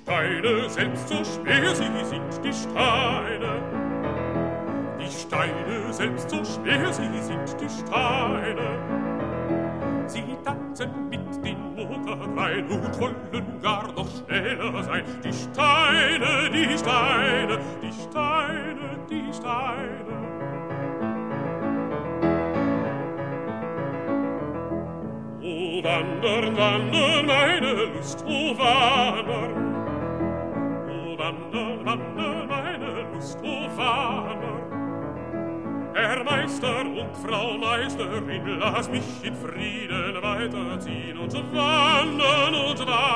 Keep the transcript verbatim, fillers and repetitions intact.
Steine selbst, so schwer sie sind, die Steine. Die Steine selbst, so schwer sie sind, die Steine. Sie tanzen mit den Motoren rein und wollen gar noch schneller sein. Die Steine, die Steine, die Steine, die Steine. O wandern, wandern, meine Lust, o wandern. O wandern, wandern, meine Lust, o wandern. Herr Meister und Frau Meisterin, lass mich in Frieden weiterziehen und wandern und wandern.